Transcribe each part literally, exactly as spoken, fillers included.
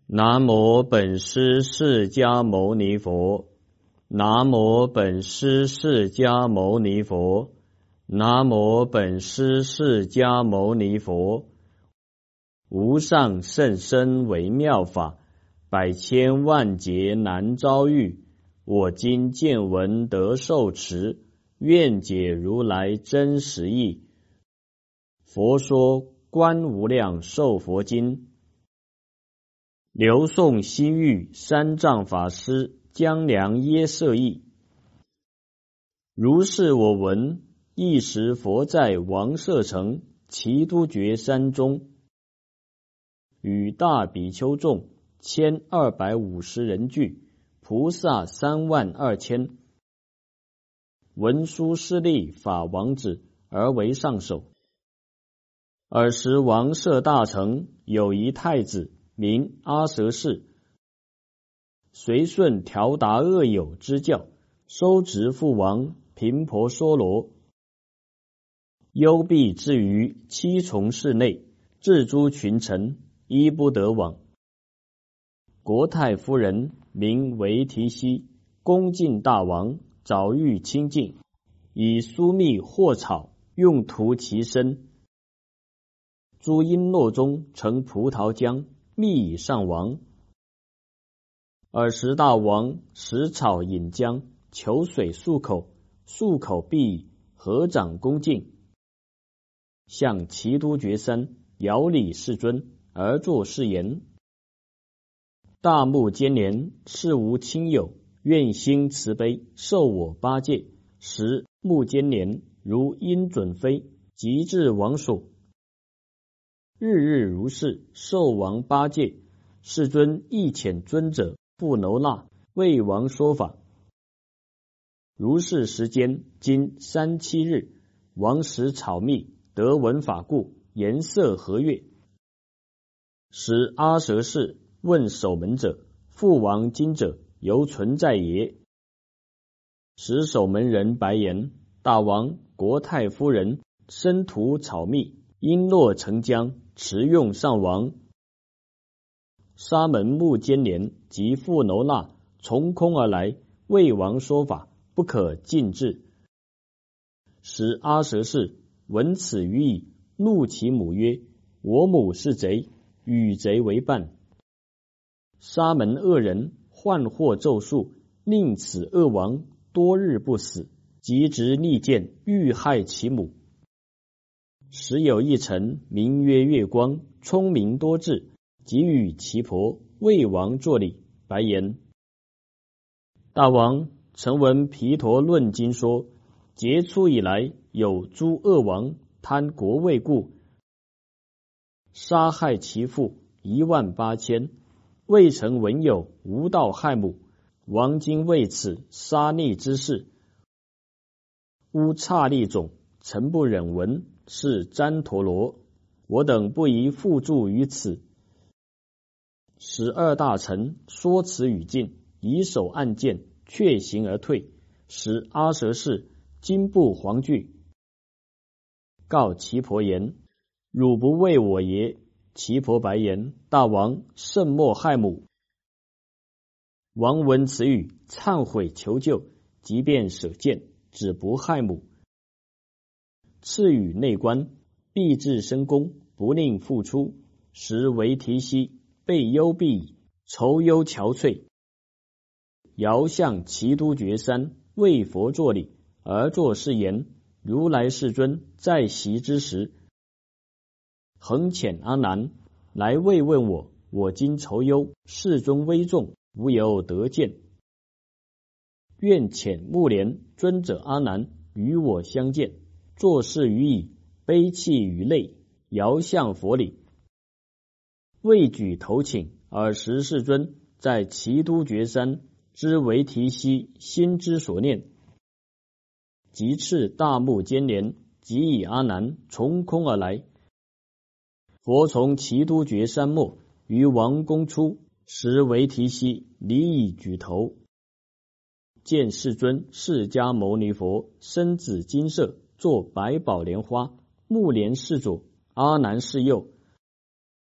南无本师释迦牟尼佛。南无本师释迦牟尼佛。南无本师释迦牟尼佛。无上甚深微妙法，百千万劫难遭遇。我今见闻得受持，愿解如来真实义。佛说观无量寿佛经。刘宋西域三藏法师将良耶舍译。如是我闻，一时佛在王舍城耆都觉山中，与大比丘众千二百五十人聚，菩萨三万二千。文殊师利法王子而为上首。尔时王舍大城有一太子名阿舍氏，随顺调达恶友之教，收执父王频婆娑罗，幽闭至于七重室内，至诸群臣一不得往。国太夫人名为提希，恭敬大王，早欲亲近，以酥蜜或草用涂其身。诸璎珞中盛葡萄浆，蜜以上王。尔时大王食草饮浆，求水漱口，漱口必已，合掌恭敬，向耆都觉山遥礼世尊，而作是言：大目犍连，是无亲友，愿心慈悲，受我八戒。时目犍连如鹰准飞，即至王所，日日如是，受王八戒。世尊亦遣尊者富楼那为王说法。如是时间，经三七日，王食草蜜，得闻法故，颜色和悦。时阿舍氏问守门者：父王今者犹存在耶？时守门人白言：大王，国太夫人身涂草蜜，璎珞成浆，持用上王。沙门目犍连及富楼那从空而来，为王说法，不可禁制。时阿舍氏闻此语已，怒其母曰：我母是贼，与贼为伴。沙门恶人幻惑咒术，令此恶王多日不死，即执利剑欲害其母。时有一臣名曰月光，聪明多智，即与其婆为王作礼，白言：大王，臣闻毗陀论经说，劫初以来，有诸恶王贪国位故，杀害其父一万八千，未曾闻有无道害母。王今为此杀逆之事，乌刹利种，臣不忍闻，是旃陀罗，我等不宜附助于此。十二大臣说此语尽，以手按剑，却行而退。时阿舍氏惊怖惶惧，告其婆言：汝不为我耶？其婆白言：大王，慎莫害母。王闻此语，忏悔求救，即便舍剑，只不害母。赐予内官，必至深宫，不令复出。时为提希被幽闭，愁忧憔悴，遥向耆都觉山为佛作礼，而作是言：如来世尊在席之时，恒遣阿难来慰问我，我今愁忧，世尊危重，无由得见，愿遣目连尊者阿难与我相见。作是语已，悲泣于泪，遥向佛礼，未举头请。尔时世尊在耆都觉山，知为提希心之所念，即赐大目犍连即以阿难从空而来。佛从耆都觉山末，于王宫出，时为提希礼已举头，见世尊释迦牟尼佛身紫金色，作白宝莲花，目连是左，阿难是右。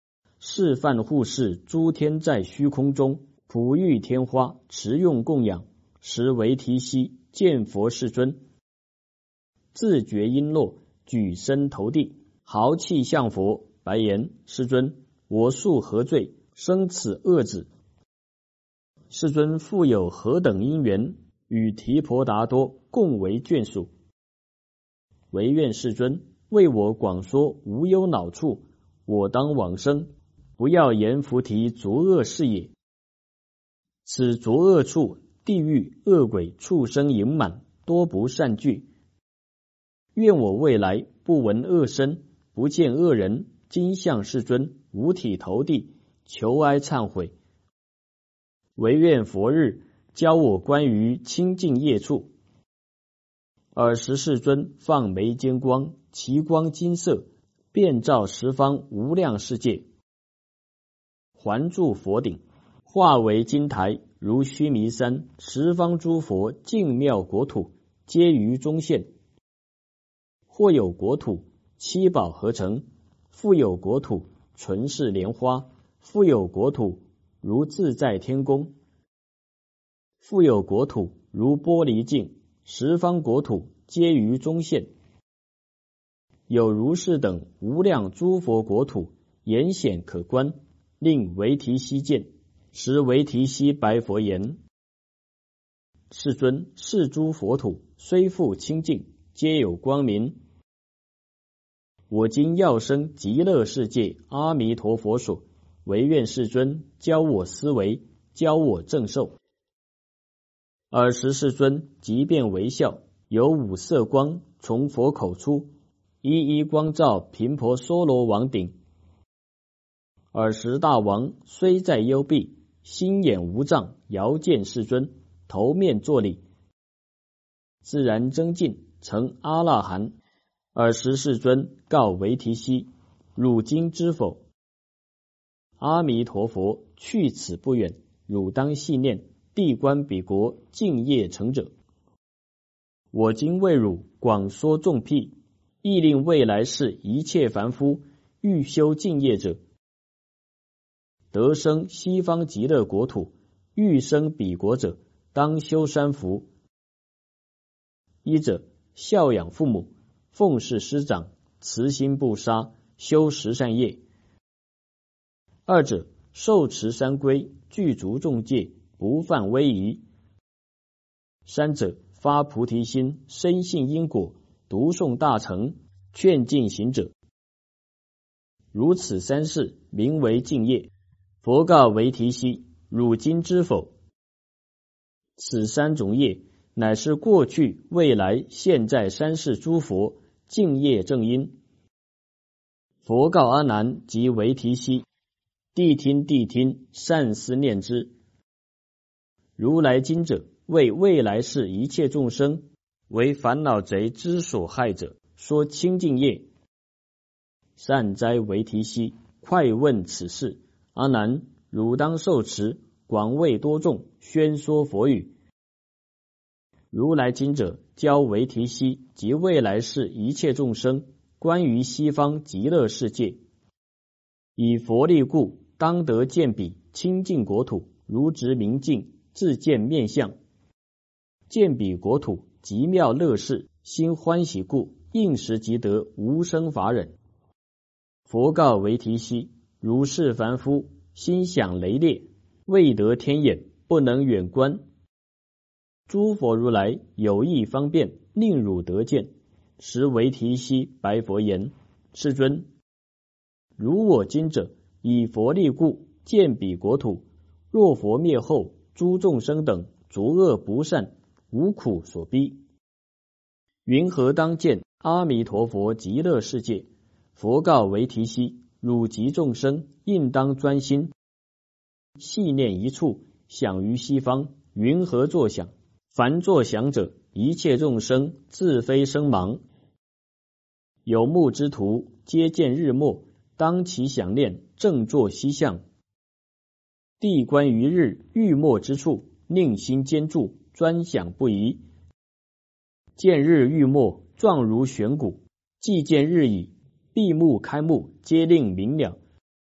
示范护世诸天在虚空中，普育天花，持用供养，时为提悉，见佛世尊，自觉璎珞，举身投地，豪气向佛，白言：世尊，我素何罪，生此恶子？世尊复有何等因缘，与提婆达多共为眷属？唯愿世尊为我广说无忧恼处，我当往生，不要言菩提作恶事也。此作恶处，地狱恶鬼畜生盈满，多不善聚。愿我未来不闻恶声，不见恶人，今向世尊五体投地，求哀忏悔。唯愿佛日教我关于清净业处。尔时世尊放眉间光，其光金色，遍照十方无量世界，环住佛顶，化为金台，如须弥山，十方诸佛净妙国土，皆于中现。或有国土七宝合成，复有国土纯是莲花，复有国土如自在天宫，复有国土如玻璃镜，十方国土皆于中现。有如是等无量诸佛国土，眼显可观，令为提悉见。时为提悉白佛言：世尊，是诸佛土虽复清净，皆有光明。我今要生极乐世界阿弥陀佛所，唯愿世尊教我思维，教我正受。尔时世尊即便微笑，有五色光从佛口出，一一光照频婆娑罗王顶。尔时大王虽在幽闭，心眼无障，遥见世尊，头面作礼，自然增进，成阿那含。尔时世尊告为提悉：汝今知否？阿弥陀佛去此不远，汝当细念，地观彼国净业成者。我今为汝广说众辟，亦令未来世一切凡夫欲修净业者，得生西方极乐国土；欲生彼国者，当修三福：一者孝养父母，奉事师长，慈心不杀，修十善业；二者受持三规，具足众戒，不犯威仪；三者发菩提心，深信因果，读诵大乘，劝进行者。如此三事，名为净业。佛告为提悉：汝今知否？此三种业，乃是过去、未来、现在三世诸佛净业正因。佛告阿难及为提悉：谛听谛听，善思念之。如来今者，为未来世一切众生，为烦恼贼之所害者，说清净业。善哉为提悉，快问此事。阿难，汝当受持，广为多众，宣说佛语。如来今者，教为提悉及未来世一切众生，关于西方极乐世界，以佛力故，当得见彼清净国土，如直明镜，自见面相。见彼国土极妙乐事，心欢喜故，应时即得无生法忍。佛告为提悉：如是凡夫，心想雷烈，未得天眼，不能远观。诸佛如来有意方便，令汝得见。时为提悉白佛言：世尊，如我今者，以佛力故，见彼国土，若佛灭后，诸众生等作恶不善，无苦所逼，云何当见阿弥陀佛极乐世界？佛告为提悉：汝及众生，应当专心，细念一处，想于西方，云何作想？凡作想者，一切众生自非生盲。有目之徒，皆见日没，当其想念，正作西向。地观于日欲没之处，宁心坚住，专想不移。见日欲没，状如悬鼓；既见日已，闭目开目，皆令明了。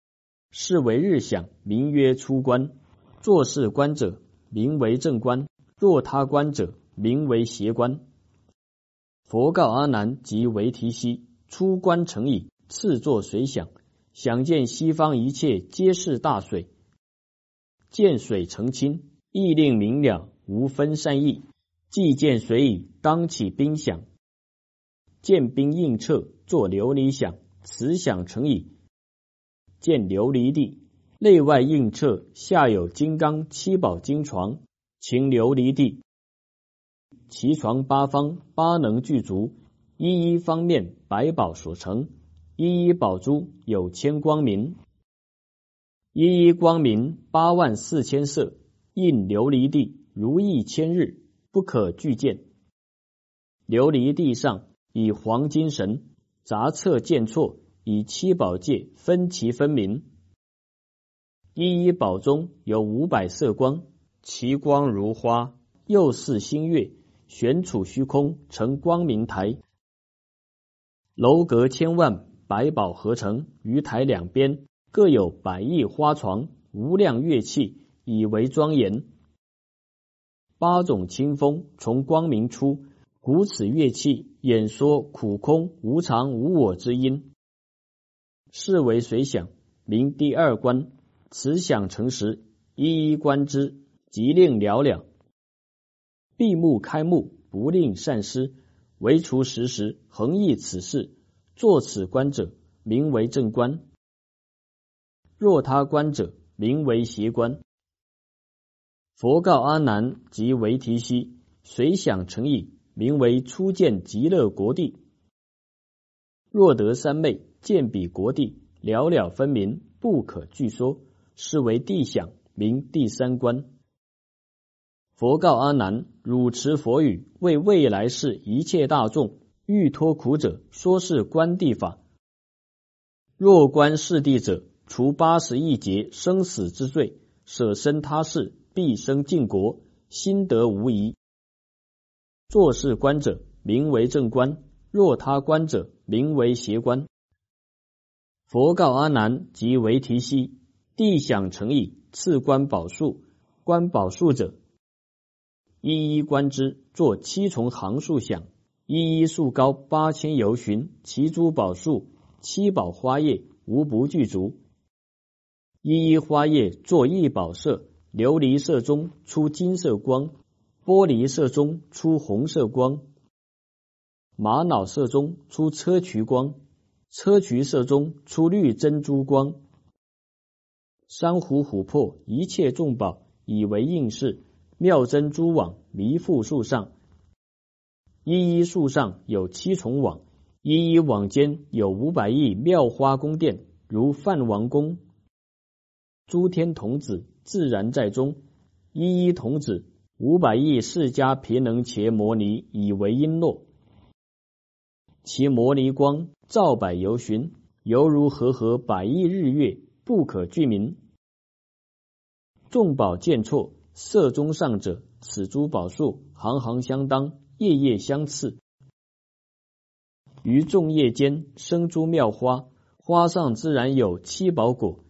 是为日享，名曰出观。作是观者，名为正观；若他观者，名为邪观。佛告阿难及为提希：出观成矣，次作水想。想见西方一切皆是大水，见水成清，意令明了，无分善意。既见水矣，当起冰想。见冰映彻，作琉璃想，此想成矣。见琉璃地，内外映彻，下有金刚七宝金床，擎琉璃地，其床八方，八能具足，一一方面百宝所成，一一宝珠有千光明，一一光明八万四千色，映琉璃地如意千日，不可具见。琉璃地上以黄金绳杂侧见错，以七宝界分其分明。一一宝中有五百色光，其光如花，又似星月，悬处虚空，成光明台。楼阁千万，百宝合成，于台两边各有百亿花床，无量乐器，以为庄严。八种清风从光明出，故此乐器演说苦空无常无我之音。是为随想，名第二观。此想成时，一一观之，即令了了。闭目开目，不令善思，唯除时时，恒忆此事。作此观者，名为正观；若他观者，名为邪观。佛告阿难及为提希：随想成矣，名为初见极乐国地。若得三昧，见彼国地，了了分明，不可具说，是为谛想，名第三观。佛告阿难：汝持佛语，为未来世一切大众欲脱苦者，说是观地法。若观是地者，除八十亿劫生死之罪，舍身他世，必生净国，心得无疑。作是观者，名为正观；若他观者，名为邪观。佛告阿难及为提希：谛想成矣，次观宝树。观宝树者，一一观之，作七重行树想。一一树高八千由旬，其诸宝树七宝花叶无不具足。一一花叶作一宝色，琉璃色中出金色光，玻璃色中出红色光，玛瑙色中出砗磲光，砗磲色中出绿珍珠光。珊瑚琥珀一切众宝以为应饰，妙珍珠网弥覆树上。一一树上有七重网，一一网间有五百亿妙花宫殿，如梵王宫。诸天童子自然在中，一一童子五百亿释迦毗能伽摩尼以为璎珞。其摩尼光照百由旬，犹如和合百亿日月，不可具名。众宝见错，色中上者，此诸宝树行行相当，叶叶相次。于众叶间生诸妙花，花上自然有七宝果。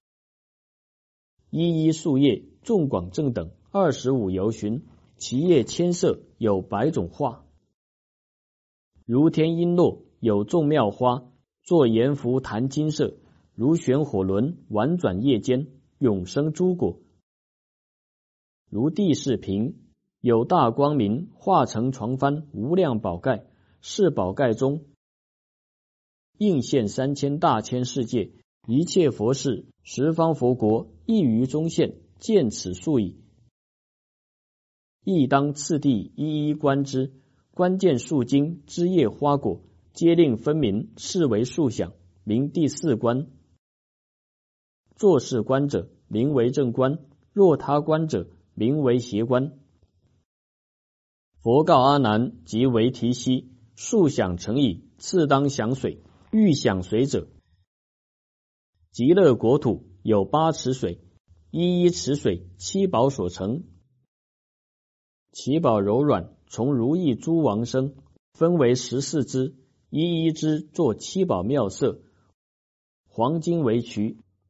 一一树叶众广正等二十五由旬，其叶千色，有百种画。如天璎珞有众妙花，作阎浮檀金色，如旋火轮婉转叶间，永生诸果。如地势平，有大光明，化成床幡无量宝盖，是宝盖中应现三千大千世界，一切佛事十方佛国，亦于中现，见此树矣。亦当次第一一观之，观见树茎枝叶花果，皆令分明，是为树想，名第四观。作是观者，名为正观；若他观者，名为邪观。佛告阿难及为提希：树想成矣，次当想水。欲想水者，极乐国土有八池水，一一池水七宝所成，其宝柔软，从如意珠王生，分为十四支，一一支作七宝妙色，黄金为渠，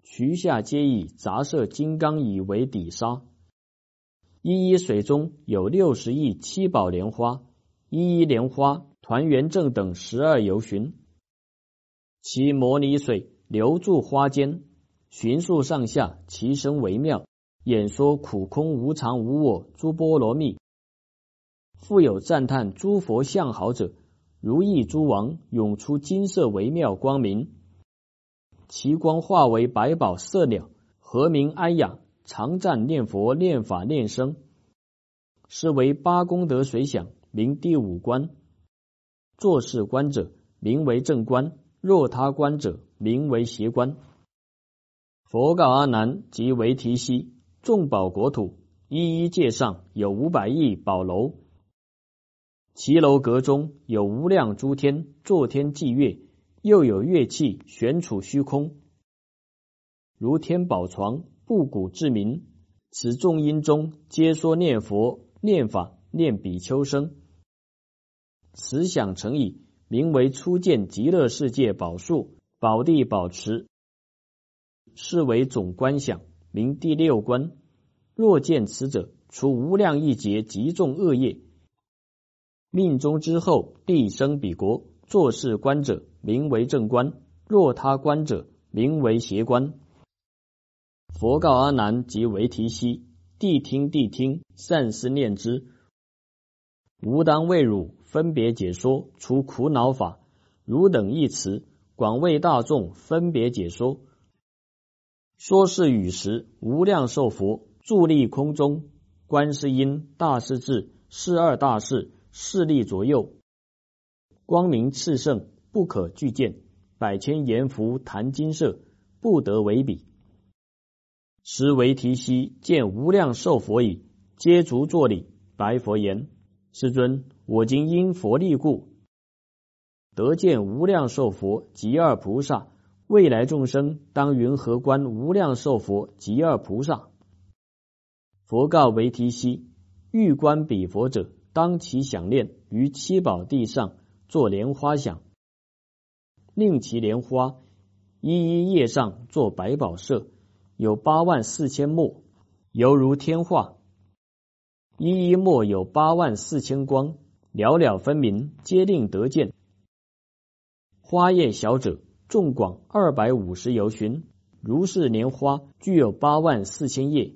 渠下皆以杂色金刚蚁为底沙。一一水中有六十亿七宝莲花，一一莲花团圆正等十二由旬，其摩尼水流注花间，循数上下，其声微妙，演说苦空无常无我诸波罗蜜。复有赞叹诸佛相好者，如意诸王涌出金色微妙光明，其光化为百宝色鸟，和鸣安雅，常赞念佛念法念僧。是为八功德随想，名第五观。作是观者，名为正观；若他观者，名为邪观。佛告阿难及为提悉，众宝国土一一界上有五百亿宝楼，其楼阁中有无量诸天，作天祭乐，又有乐器悬处虚空，如天宝床，布谷至明。此众音中皆说念佛念法念比丘僧，此想成矣，名为初见极乐世界宝树宝地宝池。是为总观想，名第六观。若见此者，除无量亿劫极重恶业，命中之后必生彼国。作是观者，名为正观；若他观者，名为邪观。佛告阿难及为提悉，谛听谛听，善思念之。吾当为汝分别解说除苦恼法，汝等一词，广为大众分别解说。说是语时，无量寿佛伫立空中，观世音、大势至、是二大士势力左右，光明炽盛，不可具见，百千阎浮檀金色，不得为比。时为提悉见无量寿佛已，皆足作礼，白佛言：世尊，我今因佛力故，得见无量寿佛及二菩萨，未来众生当云何观无量寿佛及二菩萨？佛告为提悉：欲观彼佛者，当其想念于七宝地上，作莲花想，令其莲花一一叶上作百宝色，有八万四千末，犹如天化；一一末有八万四千光，了了分明，皆令得见。花叶小者，众广二百五十由旬，如是莲花具有八万四千叶。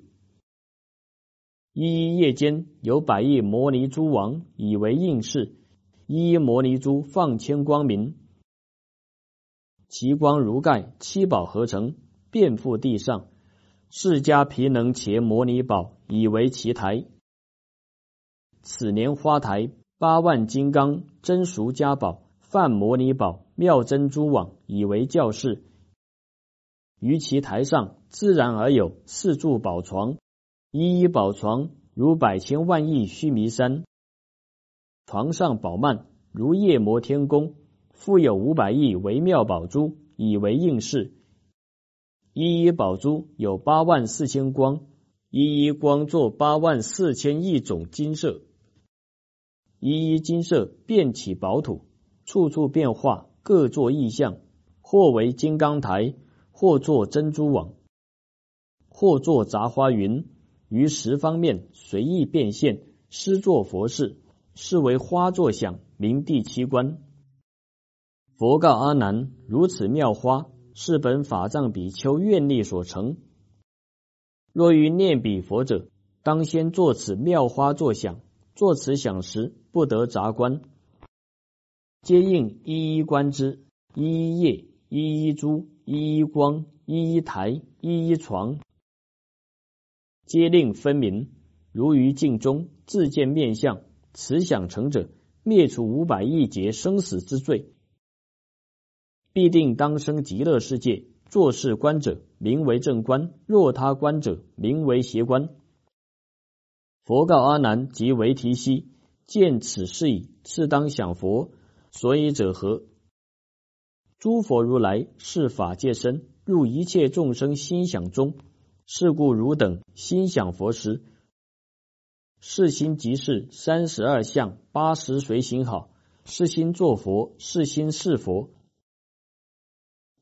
一一叶间有百亿摩尼珠王，以为应饰，一一摩尼珠放千光明，其光如盖，七宝合成，遍覆地上。释迦毗能伽摩尼宝，以为其台。此莲花台八万金刚真俗家宝，梵摩尼宝妙真珠网，以为教室。于其台上自然而有四柱宝床，一一宝床如百千万亿须弥山，床上宝幔如夜摩天宫，复有五百亿微妙宝珠，以为应饰。一一宝珠有八万四千光，一一光作八万四千亿种金色，一一金色遍起宝土，处处变化，各作异象，或为金刚台，或作珍珠网，或作杂花云，于十方面随意变现，施作佛事，是为花作想，名第七观。佛告阿难：如此妙花，是本法藏比丘愿力所成。若欲念彼佛者，当先作此妙花作想，作此想时，不得杂观，皆应一一观之。一一叶，一一珠，一一光，一一台，一一床，皆令分明，如于镜中自见面相。此想成者，灭除五百亿劫生死之罪，必定当生极乐世界。作是观者，名为正观；若他观者，名为邪观。佛告阿难及为提悉：见此事矣，次当想佛。所以者何？诸佛如来是法界身，入一切众生心想中。是故汝等心想佛时，是心即是三十二相八十随行好，是心作佛，是心是佛。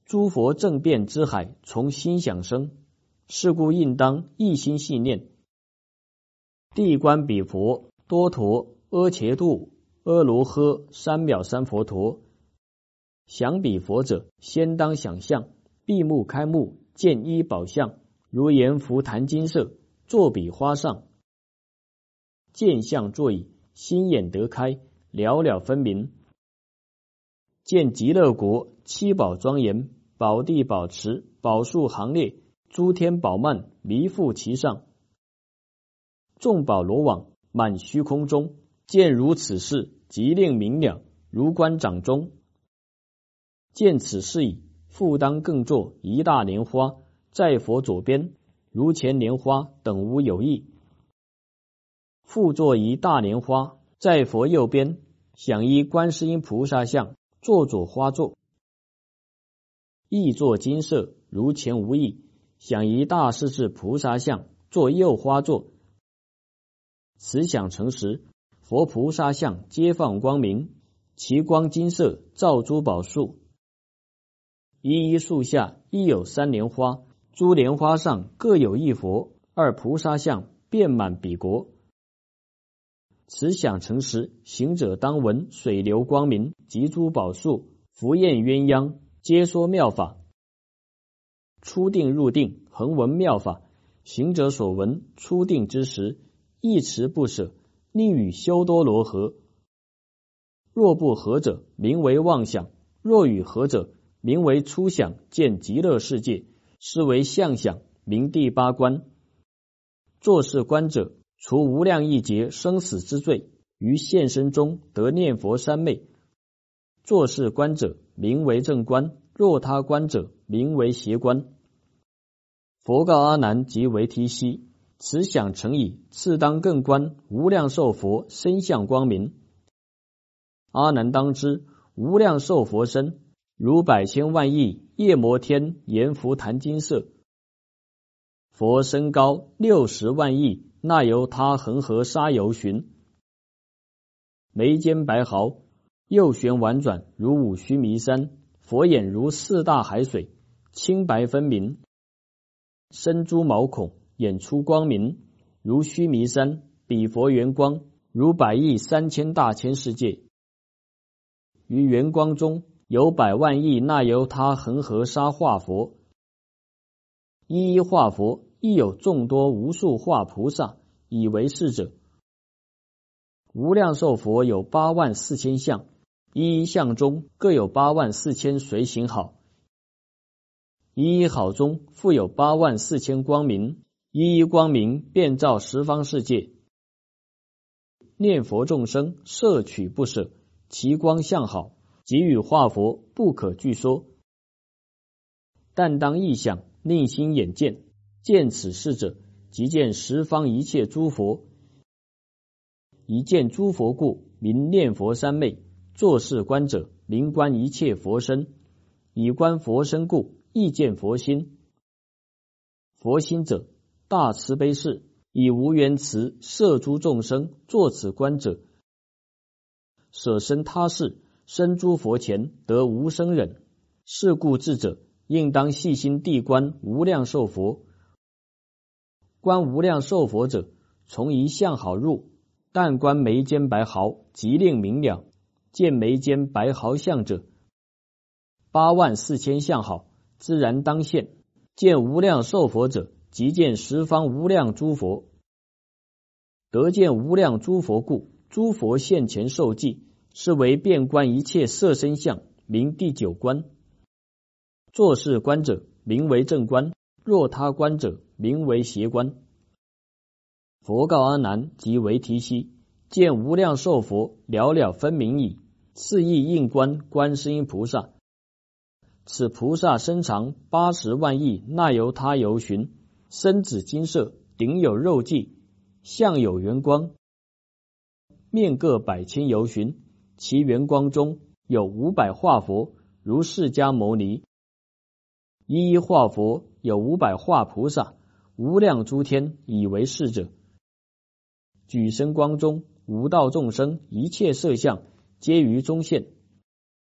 诸佛正变之海，从心想生，是故应当一心系念。地观比佛多陀阿伽度阿罗诃三藐三佛陀。想彼佛者，先当想象，闭目开目，见一宝相，如阎浮檀金色，坐彼花上，见相坐矣，心眼得开，了了分明。见极乐国七宝庄严，宝地宝池，宝树行列，诸天宝幔弥覆其上，众宝罗网满虚空中，见如此事，即令明了，如观掌中。见此事矣，复当更作一大莲花，在佛左边，如前莲花等无有异。复作一大莲花，在佛右边，想依观世音菩萨像，坐左花座。亦作金色，如前无异，想依大势至菩萨像，坐右花座。此想成时，佛菩萨像皆放光明，其光金色，照诸宝树。一一树下亦有三莲花，诸莲花上各有一佛，二菩萨像遍满彼国。此想成时，行者当闻水流光明及诸宝树，伏焰鸳鸯，皆说妙法。出定入定，恒闻妙法。行者所闻出定之时，一持不舍，宁与修多罗合。若不合者，名为妄想；若与合者，名为初想，见极乐世界，是为相想，名第八观。作是观者，除无量亿劫生死之罪，于现身中得念佛三昧。作是观者，名为正观；若他观者，名为邪观。佛告阿难及维提悉：此想成矣，次当更观无量寿佛身相光明。阿难当知，无量寿佛身如百千万亿夜摩天阎浮檀金色。佛身高六十万亿那由他恒河沙由旬，眉间白毫，右旋婉转如五须弥山。佛眼如四大海水，清白分明。身诸毛孔，眼出光明，如须弥山。彼佛圆光如百亿三千大千世界，于圆光中有百万亿那由他恒河沙化佛，一一化佛亦有众多无数化菩萨，以为是者。无量寿佛有八万四千相，一一相中各有八万四千随行好，一一好中复有八万四千光明，一一光明遍照十方世界。念佛众生摄取不舍，其光相好，即与化佛不可具说。但当意想，宁心眼见，见此事者，即见十方一切诸佛。一见诸佛故，名念佛三昧。作是观者，名观一切佛身。以观佛身故，亦见佛心。佛心者，大慈悲事，以无缘慈摄诸众生。作此观者，舍身他事，身诸佛前得无生忍。是故智者，应当细心地观无量寿佛。观无量寿佛者，从一相好入，但观眉间白毫，即令明了。见眉间白毫相者，八万四千相好，自然当现。见无量寿佛者，即见十方无量诸佛。得见无量诸佛故，诸佛现前受记，是为遍观一切色身相，名第九观。作是观者，名为正观；若他观者，名为邪观。佛告阿难及维提悉：见无量寿佛了了分明矣。次亦应观观世音菩萨。此菩萨身长八十万亿那由他由旬，身紫金色，顶有肉髻，相有圆光，面各百千由旬。其圆光中有五百化佛，如释迦牟尼。一一化佛有五百化菩萨，无量诸天以为是者。举身光中，五道众生一切色相，皆于中现。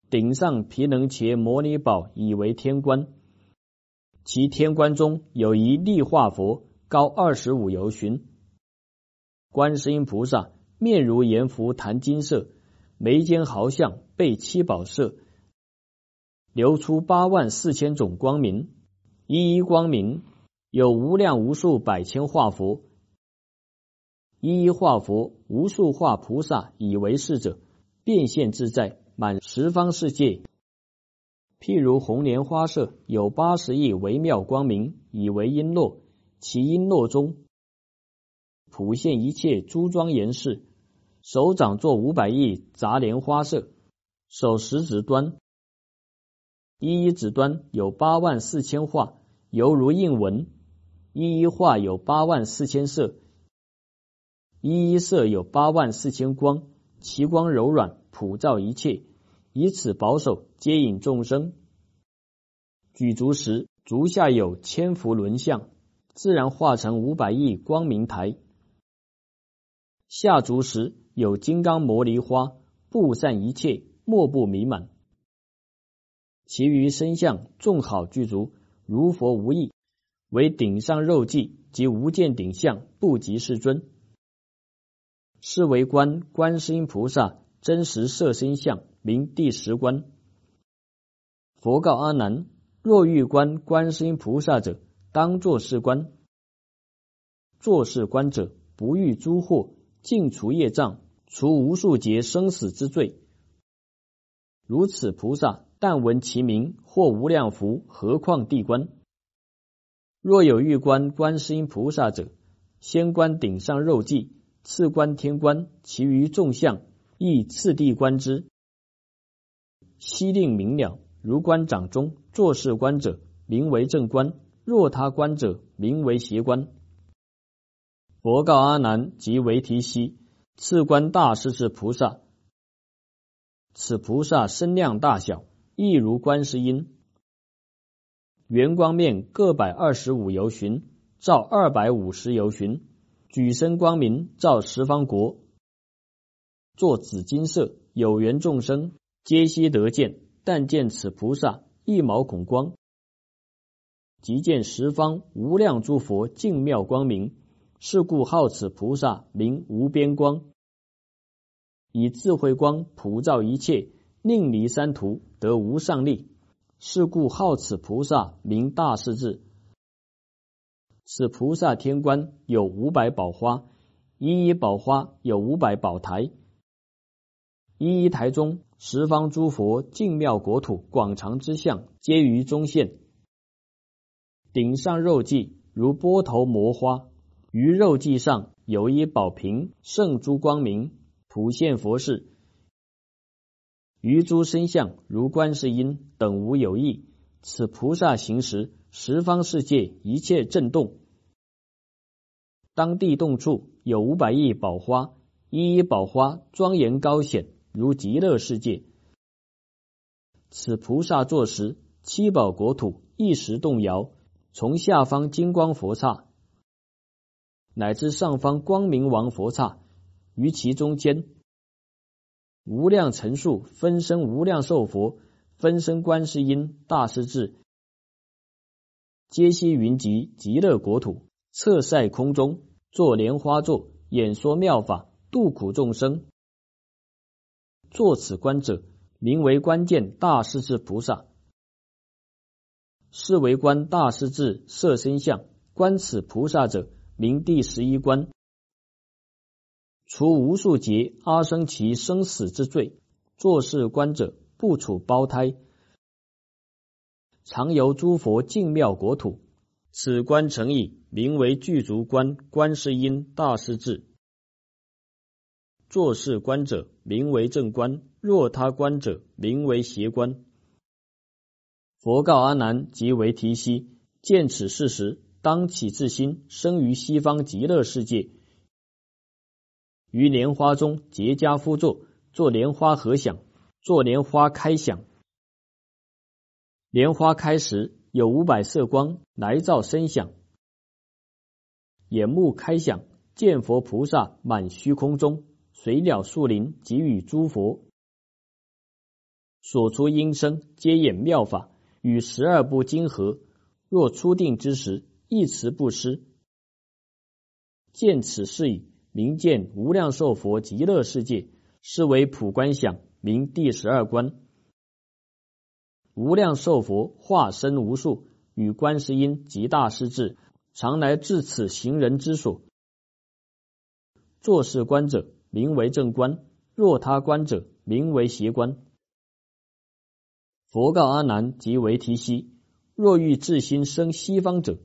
顶上毗能伽摩尼宝以为天冠，其天冠中有一立化佛，高二十五由旬。观世音菩萨面如阎浮檀金色，眉间毫像被七宝色，流出八万四千种光明，一一光明有无量无数百千化佛，一一化佛无数化菩萨以为是者，变现自在，满十方世界。譬如红莲花色有八十亿微妙光明，以为璎珞，其璎珞中普现一切诸庄严事。手掌作五百亿杂莲花色，手十指端，一一指端有八万四千画，犹如印文，一一画有八万四千色，一一色有八万四千光，其光柔软，普照一切，以此宝手接引众生。举足时，足下有千佛轮相，自然化成五百亿光明台。下足时有金刚摩尼花，布散一切，莫不弥满。其余身相众好具足，如佛无异，为顶上肉髻及无见顶相，不及世尊。是为观观世音菩萨真实色身相，名第十观。佛告阿难：若欲观观世音菩萨者，当作是观。作是观者，不遇诸惑，尽除业障，除无数劫生死之罪。如此菩萨，但闻其名，或无量福，何况地观？若有欲观观世音菩萨者，先观顶上肉髻，次观天观，其余众相亦次第观之。悉令明了。如观掌中，作是观者，名为正观；若他观者，名为邪观。佛告阿难及维提悉：次观大势至菩萨，此菩萨身量大小，亦如观世音。圆光面各百二十五由旬，照二百五十由旬，举身光明，照十方国。作紫金色，有缘众生皆悉得见，但见此菩萨一毛孔光，即见十方无量诸佛净妙光明，是故号此菩萨名无边光。以智慧光普照一切，令离三途，得无上利，是故号此菩萨名大势至。此菩萨天观有五百宝花，一一宝花有五百宝台，一一台中十方诸佛净妙国土广长之相，皆于中现。顶上肉髻如波头摩花，于肉髻上有一宝瓶，圣诸光明，普现佛事。于诸身相如观世音等无有异。此菩萨行时，十方世界一切震动。当地动处有五百亿宝花，一一宝花庄严高显，如极乐世界。此菩萨坐时，七宝国土一时动摇，从下方金光佛刹，乃至上方光明王佛刹，于其中间无量层数分身无量寿佛，分身观世音、大势至，皆悉云集极乐国土，侧塞空中，作莲花座，演说妙法，度苦众生。作此观者，名为观见大势至菩萨。是为观大势至色身相，观此菩萨者，名第十一观。除无数劫阿僧祇生死之罪，作是观者，不处胞胎，常游诸佛净妙国土。此观成矣，名为具足观观世音大势至。作是观者，名为正观；若他观者，名为邪观。佛告阿难及维提悉：见此事时，当起自心，生于西方极乐世界，于莲花中结跏趺坐，做莲花合响，做莲花开响。莲花开时，有五百色光来照身响。眼目开响，见佛菩萨满虚空中，随了树林，给予诸佛。 所出音声皆演妙法，与十二部经合。若初定之时，一词不失。见此事矣，明见无量寿佛极乐世界，是为普观想，名第十二观。无量寿佛化身无数，与观世音及大势至，常来至此行人之所。作是观者，名为正观；若他观者，名为邪观。佛告阿难及为提希：若欲至心生西方者，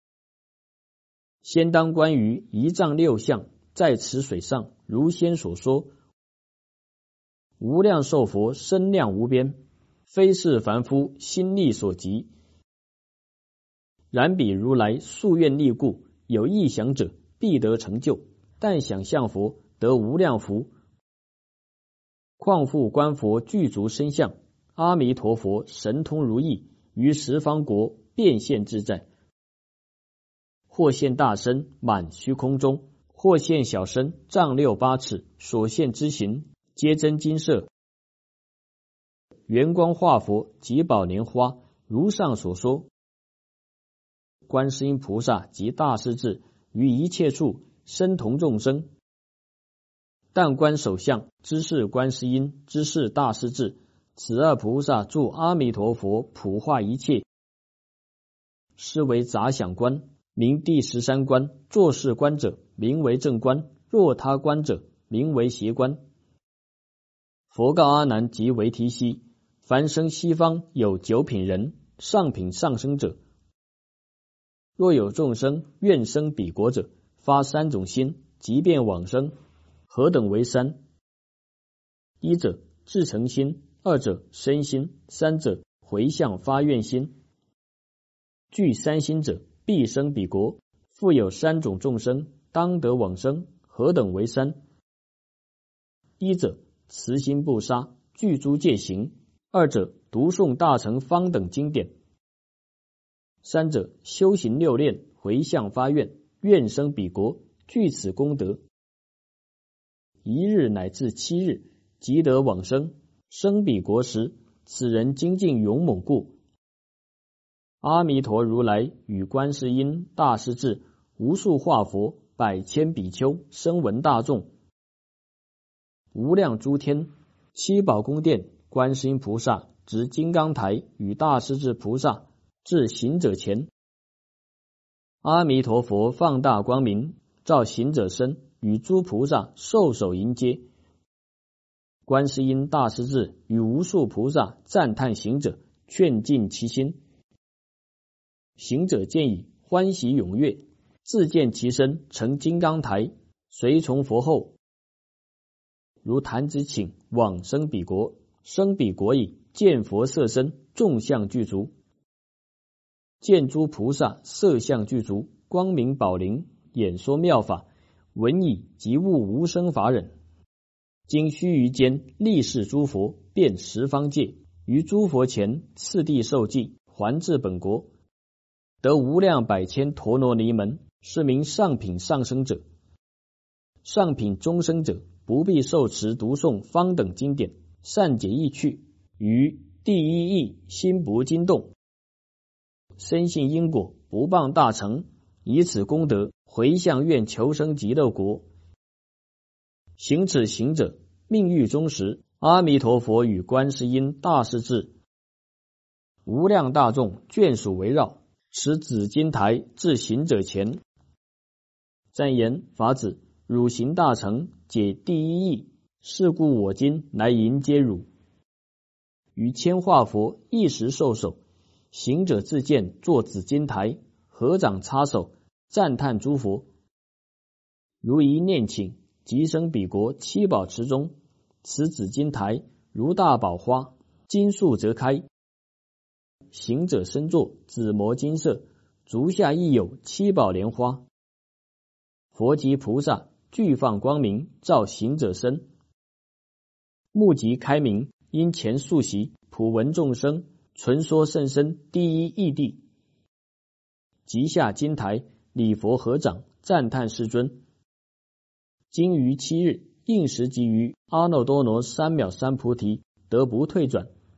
先当观于一丈六相，在此水上，如先所说，无量寿佛身量无边，非是凡夫心力所及。然彼如来夙愿力故，有意想者必得成就，但想象佛得无量福。况复观佛具足身相，阿弥陀佛神通如意，于十方国变现自在，或现大身满虚空中，或现小身丈六八尺，所现之形皆真金色。圆光化佛及宝莲花，如上所说。观世音菩萨及大势至，于一切处身同众生，但观首相，知是观世音，知是大势至。此二菩萨助阿弥陀佛普化一切，是为杂想观，名第十三观。作是观者，名为正观；若他观者，名为邪观。佛告阿难及为提希：凡生西方有九品人，上品上生者，若有众生愿生彼国者，发三种心，即便往生。何等为三？一者至诚心，二者身心，三者回向发愿心。具三心者，必生彼国。复有三种众生，当得往生。何等为三？一者慈心不杀，具诸戒行；二者读诵大乘方等经典；三者修行六念，回向发愿，愿生彼国，具此功德。一日乃至七日，即得往生。生彼国时，此人精进勇猛故，阿弥陀如来与观世音、大势至、无数化佛、百千比丘、声闻大众、无量诸天、七宝宫殿、观世音菩萨执金刚台与大势至菩萨至行者前。阿弥陀佛放大光明，照行者身，与诸菩萨受手迎接。观世音、大势至与无数菩萨赞叹行者，劝进其心。行者见已，欢喜踊跃，自见其身成金刚台，随从佛后，如弹指顷往生彼国。生彼国已，见佛色身，众相具足，见诸菩萨色相具足，光明宝灵，演说妙法，闻已即悟无生法忍。经须臾间，历世诸佛，遍十方界，于诸佛前次第受记，还至本国，得无量百千陀罗尼门，是名上品上生者。上品中生者，不必受持读诵方等经典，善解意趣，于第一义心不惊动，深信因果，不谤大乘，以此功德回向愿求生极乐国。行此行者，命欲终时，阿弥陀佛与观世音、大势至、无量大众眷属围绕，持紫金台至行者前，赞言：法子，汝行大乘，解第一义，是故我今来迎接汝。于千化佛一时受手，行者自见坐紫金台，合掌插手，赞叹诸佛，如一念请，即生彼国七宝池中。此紫金台如大宝花，金树则开。行者身坐紫磨金色，足下亦有七宝莲花。佛及菩萨俱放光明，照行者身。目即开明，因前宿习，普闻众生，纯说甚深第一义谛。即下金台，礼佛合掌，赞叹世尊。经于七日，应时即于阿耨多罗三藐三菩提，得不退转，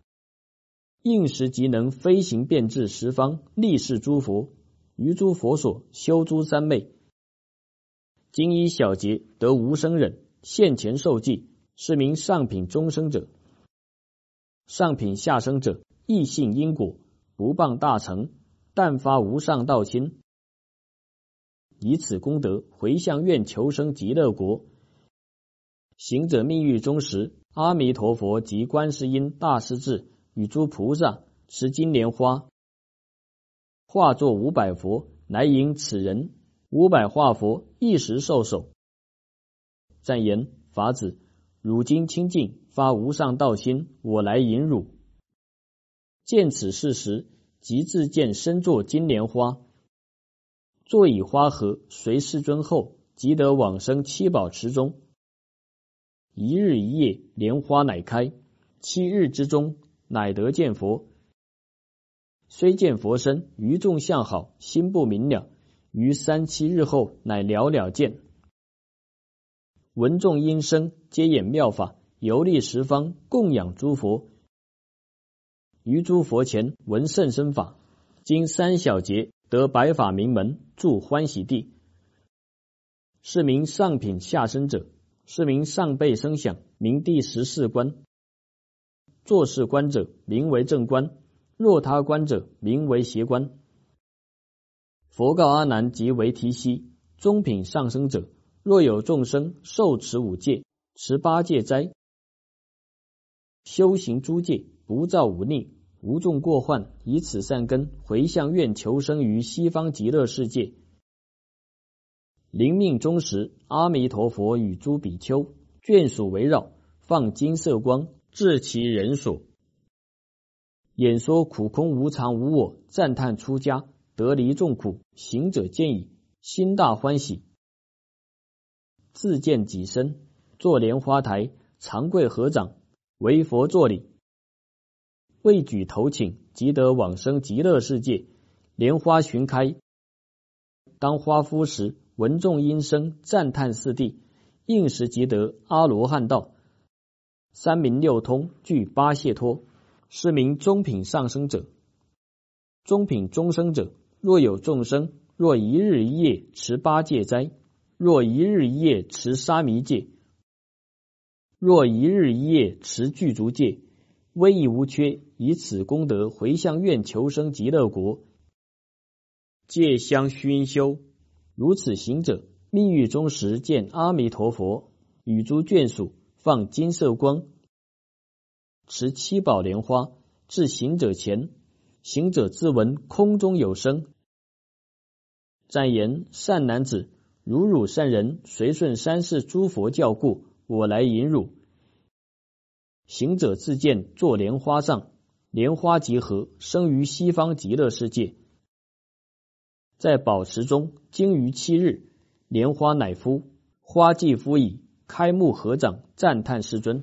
应时即能飞行遍至十方，力视诸佛，于诸佛所修诸三昧。今依小劫得无生忍，现前受记，是名上品中生者。上品下生者，亦信因果，不谤大乘，但发无上道心，以此功德回向愿求生极乐国。行者命欲终时，阿弥陀佛及观世音大势至与诸菩萨持金莲花，化作五百佛来迎此人。五百化佛一时受手，赞言：法子，汝今清净，发无上道心，我来迎汝。见此事时，即自见身作金莲花，坐以花盒随世尊后，即得往生七宝池中。一日一夜，莲花乃开，七日之中，乃得见佛。虽见佛身，于众相好，心不明了，于三七日后，乃了了见。闻众音声，皆演妙法，游历十方，供养诸佛。于诸佛前闻甚深法，经三小劫得白法明门，住欢喜地。是名上品下生者，是名上辈生想，名第十四观。作是观者，名为正观；若他观者，名为邪观。佛告阿难及为提希：中品上生者，若有众生受持五戒，持八戒斋，修行诸戒，不造五逆，无众过患，以此善根回向愿求生于西方极乐世界。临命终时，阿弥陀佛与诸比丘眷属围绕，放金色光，至其人所，演说苦空无常无我，赞叹出家得离众苦，行者见已，心大欢喜，自见己身，坐莲花台，长跪合掌，为佛作礼，未举头请，即得往生极乐世界。莲花寻开，当花敷时，闻众音声，赞叹四谛，应时即得阿罗汉道，三明六通，具八解脱，是名中品上生者。中品中生者，若有众生，若一日一夜持八戒斋，若一日一夜持沙弥戒，若一日一夜持具足戒，威仪无缺，以此功德回向愿求生极乐国，戒相熏修。如此行者，命欲终时见阿弥陀佛，与诸眷属放金色光，持七宝莲花，至行者前。行者自闻空中有声，赞言：善男子，如汝善人，随顺三世诸佛教故，我来迎汝。行者自见坐莲花上，莲花集合，生于西方极乐世界。在宝池中经于七日，莲花乃敷，花既敷矣，开目合掌，赞叹世尊。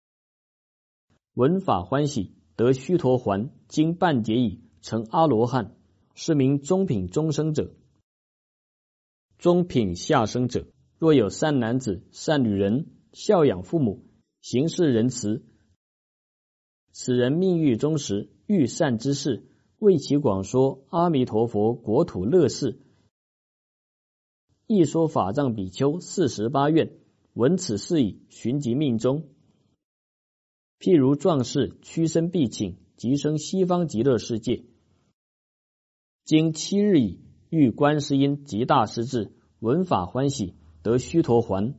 闻法欢喜，得须陀洹，经半劫已，成阿罗汉，是名中品中生者。中品下生者，若有善男子、善女人，孝养父母，行事仁慈，此人命欲终时，遇善之事，为其广说阿弥陀佛国土乐事，亦说法藏比丘四十八愿，闻此事已，寻即命终。譬如壮士屈身必请，即生西方极乐世界。经七日已，遇观世音及大势至，闻法欢喜，得须陀洹，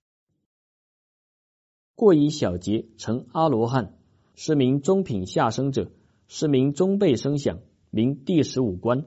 过以小劫成阿罗汉，是名中品下生者，是名中辈生想，名第十五观。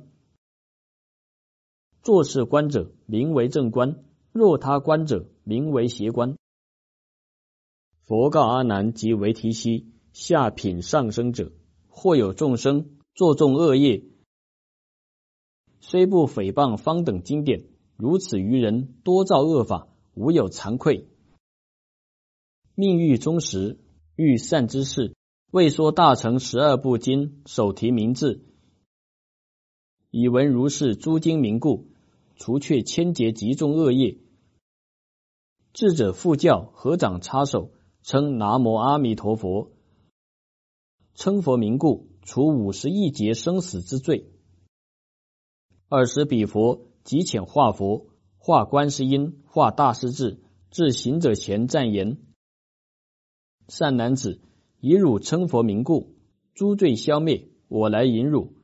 作是观者，名为正观；若他观者，名为邪观。佛告阿难及为提希：下品上生者，或有众生作众恶业，虽不诽谤方等经典，如此愚人多造恶法，无有惭愧。命欲终时，遇善之事，未说大乘十二部经，手提名字，以闻如是诸经名故，除却千劫极重恶业。智者复教，合掌插手，称南无阿弥陀佛。称佛名故， 除五十亿劫生死之罪。尔时彼佛即遣化佛、化观世音、化大势至，至行者前赞言：善男子，以汝称佛名故，诸罪消灭，我来引汝。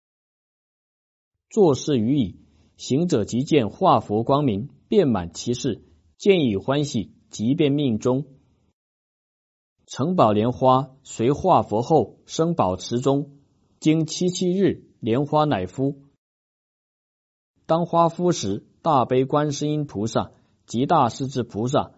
作是语已，行者即见化佛光明，遍满其事，见以欢喜，即便命中。成宝莲花随化佛后，生宝池中，经七七日，莲花乃敷。当花敷时，大悲观世音菩萨及大势至菩萨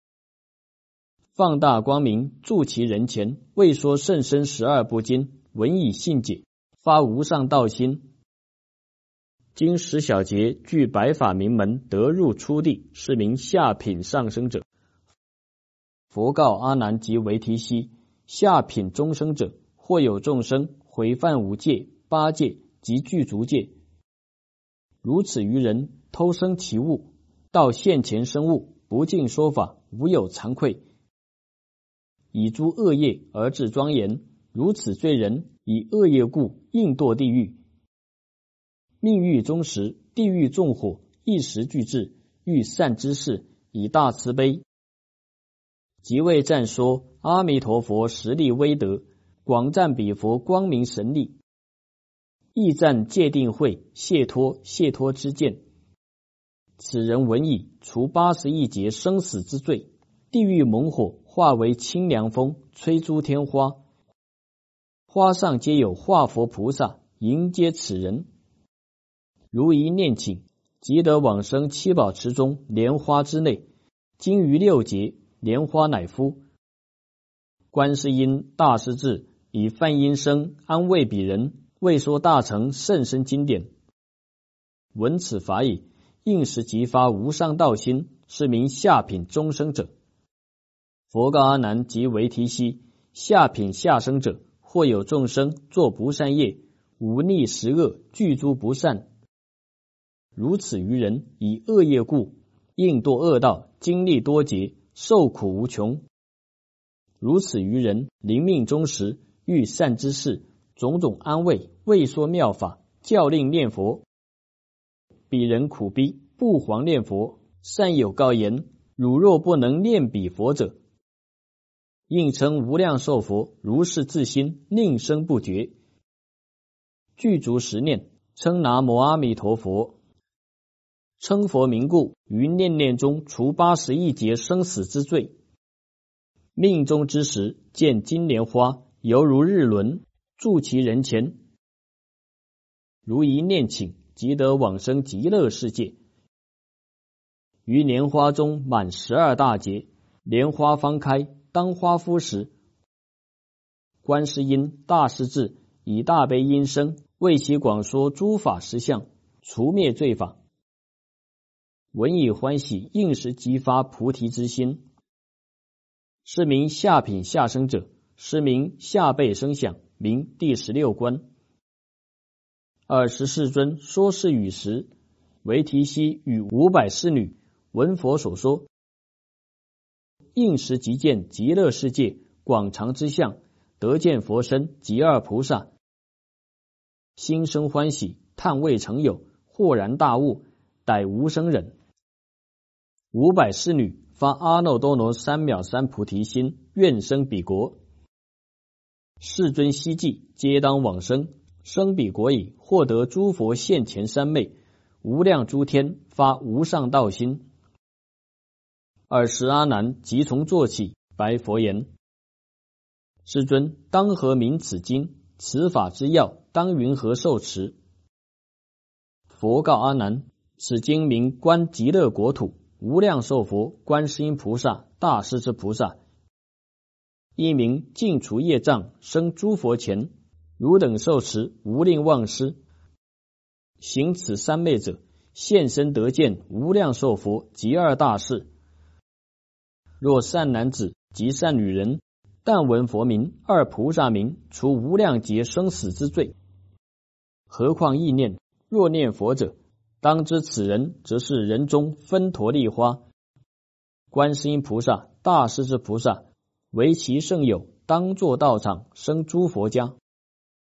放大光明，住其人前，为说甚深十二部经，闻以信解，发无上道心。经十小劫具白法明门，得入初地，是名下品上生者。佛告阿难及维提悉：下品中生者，或有众生毁犯五戒、八戒及具足戒，如此于人，偷生其物，到现前生物，不尽说法，无有惭愧，以诸恶业而致庄严，如此罪人，以恶业故，应堕地狱。命狱中时，地狱纵火，一时俱至，欲善知识，以大慈悲，即为赞说阿弥陀佛实力威德，广赞彼佛光明神力，亦赞戒定慧、解脱、解脱之见。此人闻已，除八十亿劫生死之罪，地狱猛火化为清凉风，吹诸天花，花上皆有化佛菩萨迎接此人。如一念请，即得往生七宝池中莲花之内，经于六劫，莲花乃敷。观世音、大势至以梵音声安慰彼人，为说大乘甚深经典。闻此法已，应时即发无上道心，是名下品中生者。佛告阿难及维提悉：下品下生者，或有众生作不善业，忤逆十恶，具诸不善，如此于人，以恶业故，应堕恶道，经历多劫，受苦无穷。如此于人，临命终时，遇善知识，种种安慰，为说妙法，教令念佛。彼人苦逼，不遑念佛，善有告言：汝若不能念彼佛者，应称无量寿佛，如是自心，宁生不绝。具足十念，称南无阿弥陀佛。称佛名故，于念念中除八十亿劫生死之罪。命中之时，见金莲花犹如日轮，住其人前，如一念请，即得往生极乐世界。于莲花中满十二大劫，莲花方开，当花敷时，观世音、大势至以大悲音声，为其广说诸法实相，除灭罪法。闻以欢喜，应时即发菩提之心，是名下品下生者，是名下辈生想，名第十六观。尔时世尊说是语时，维提悉与五百侍女闻佛所说，应时即见极乐世界广长之相，得见佛身及二菩萨，心生欢喜，叹未曾有，豁然大悟，逮无生忍。五百侍女发阿耨多罗三藐三菩提心，愿生彼国。世尊悉记，皆当往生，生彼国已，获得诸佛现前三昧，无量诸天发无上道心。尔时阿难即从坐起，白佛言：世尊，当何名此经？此法之要，当云何受持？佛告阿难：此经名观极乐国土，无量寿佛、观世音菩萨、大势至菩萨，一名尽除业障，生诸佛前，汝等受持，无令忘失。行此三昧者，现身得见无量寿佛及二大士。若善男子及善女人，但闻佛名、二菩萨名，除无量劫生死之罪。何况意念，若念佛者，当知此人则是人中分陀利花。观世音菩萨、大势至菩萨为其圣友，当作道场，生诸佛家。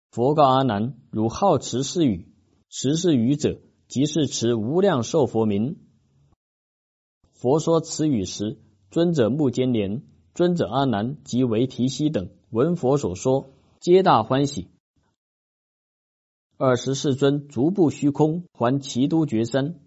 佛告阿难：汝好持是语，持是语者，即是持无量寿佛名。佛说此语时，尊者目犍连、尊者阿难及为提希等闻佛所说，皆大欢喜。二十世尊足步虚空，还齐都觉山。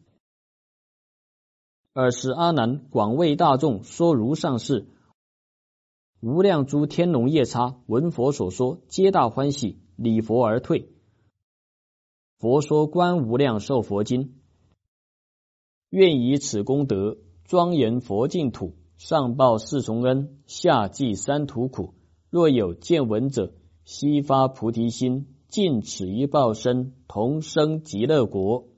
尔时阿难广为大众说如上事，无量诸天龙夜叉闻佛所说，皆大欢喜，礼佛而退。佛说观无量寿佛经，愿以此功德庄严佛净土，上报四重恩，下济三途苦。若有见闻者，悉发菩提心，尽此一报身，同生极乐国。